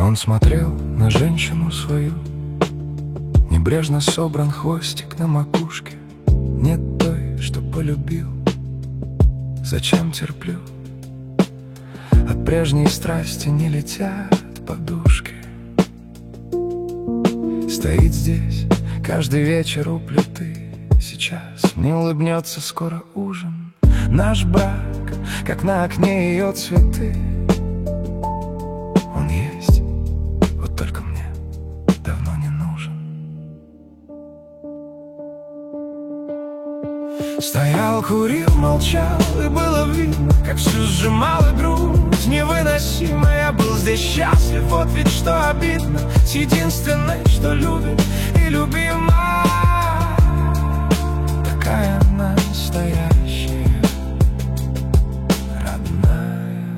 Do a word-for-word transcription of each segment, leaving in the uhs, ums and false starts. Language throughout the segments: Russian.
Он смотрел на женщину свою, небрежно собран хвостик на макушке. Нет той, что полюбил, зачем терплю? От прежней страсти не летят подушки. Стоит здесь каждый вечер у плиты. Сейчас не улыбнется скоро ужин. Наш брак, как на окне ее цветы. Он есть, вот только мне давно не нужен. Стоял, курил, молчал, и было видно, как всю сжимала грудь невыносимо. Я был здесь счастлив, вот ведь что обидно. С единственной, что любит и любима. Такая настоящая, родная.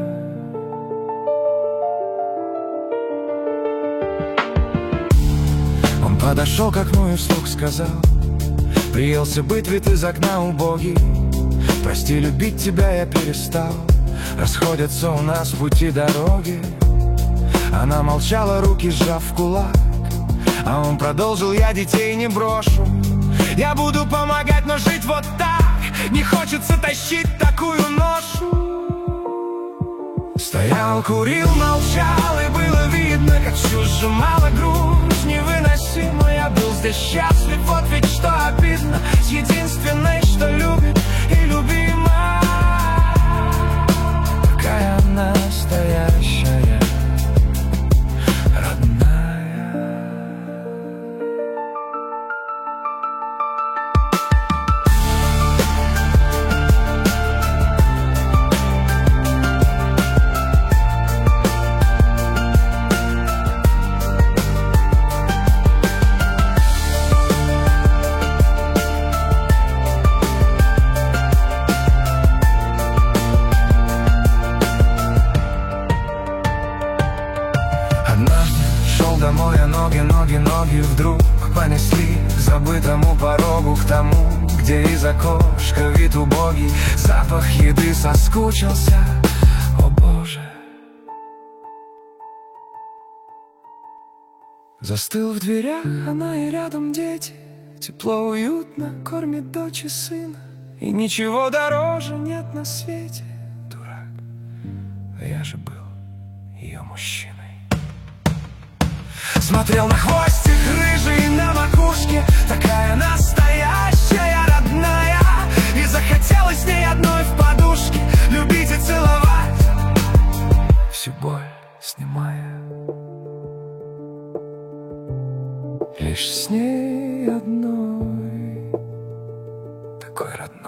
Он подошел к окну и вслух сказал: приелся быть вид из окна убогий. Прости, любить тебя я перестал. Расходятся у нас пути дороги. Она молчала, руки сжав в кулак. А он продолжил: я детей не брошу. Я буду помогать, но жить вот так. Не хочется тащить такую ношу. Стоял, курил, молчал, и было видно, как всю сжимала грудь невыносимо. Я был здесь счастлив, вот ведь что обидно. С единственной, что любит и любима. Такая настоящая, родная. Домой, а ноги, ноги, ноги вдруг понесли к забытому порогу, к тому, где из окошка вид убогий. Запах еды соскучился, о Боже. Застыл в дверях, она и рядом дети. Тепло, уютно, кормит дочь и сына. И ничего дороже нет на свете. Дурак, а я же был ее мужчиной. Смотрел на хвостик рыжий на макушке. Такая настоящая, родная. И захотелось с ней одной в подушке любить и целовать, всю боль снимая. Лишь с ней одной, такой родной.